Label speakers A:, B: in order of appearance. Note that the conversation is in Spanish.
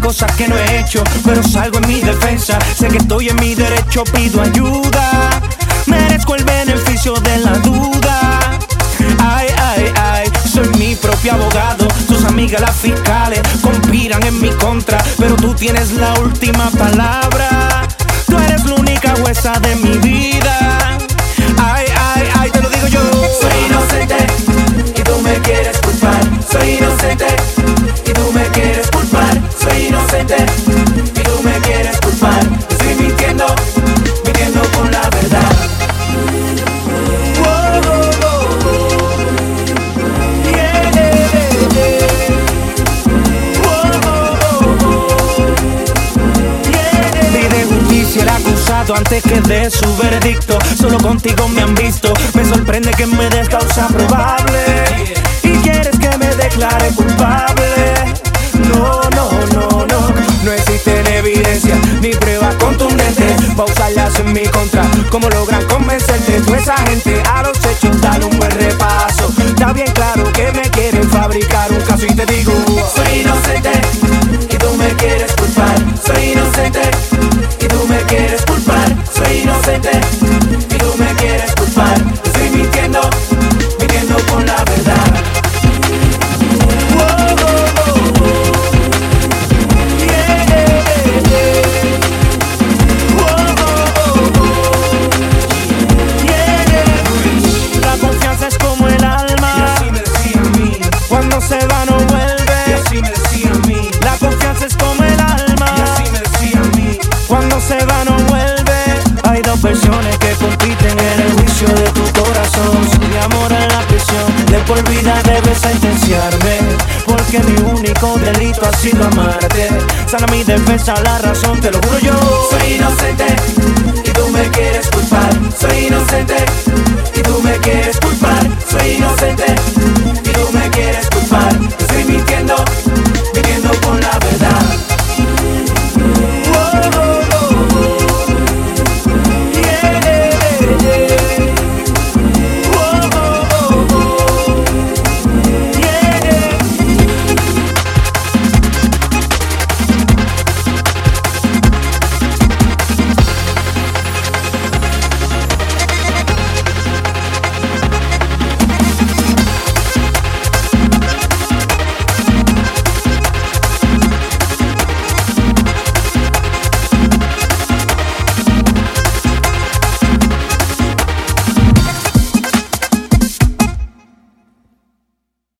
A: cosas que no he hecho, pero salgo en mi defensa. Sé que estoy en mi derecho, pido ayuda. Merezco el beneficio de la duda. Ay, ay, ay, soy mi propio abogado. Tus amigas las fiscales conspiran en mi contra, pero tú tienes la última palabra. Tú eres la única jueza de mi vida. Ay, ay, ay, te lo digo yo.
B: Soy inocente y tú me quieres culpar. Soy inocente y tú me quieres culpar. Soy inocente y tú me quieres culpar. Estoy mintiendo, mintiendo con la verdad.
A: El acusado antes que dé su veredicto. Solo contigo me han visto. Me sorprende que me des causa probable y quieres que me declare culpable. No, no, no, no. No existen evidencia ni pruebas contundentes para usarlas en mi contra. ¿Cómo logran convencerte? Tú esa gente a los hechos, dale un buen repaso. Está bien claro que me quieren fabricar un caso y te digo:
B: soy inocente y tú me quieres culpar. Soy inocente y tú me quieres culpar. Soy inocente y tú me quieres culpar. Estoy mintiendo, mintiendo con la verdad.
A: La confianza es como el alma,
B: y así me decía a mí.
A: cuando se va no vuelve.
B: Y así me decía a mí.
A: La confianza es como el alma,
B: Y así me decía a mí.
A: cuando se va no vuelve. Hay dos versiones que compiten en el juicio de tu corazón. Mi amor en la prisión, de por vida debes sentenciarme, porque mi único delito ha sido amarte. Sana mi defensa, la razón, te lo juro yo.
B: Soy inocente y tú me quieres culpar. Soy inocente y tú me quieres culpar. Soy inocente y tú me quieres culpar. Estoy mintiendo,